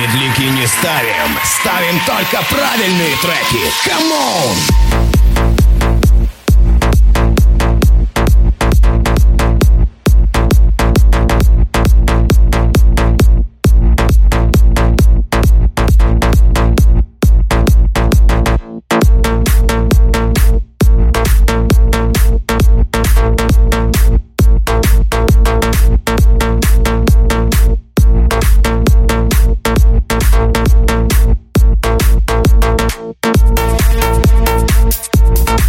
Медляки не ставим, ставим только правильные треки. Камон!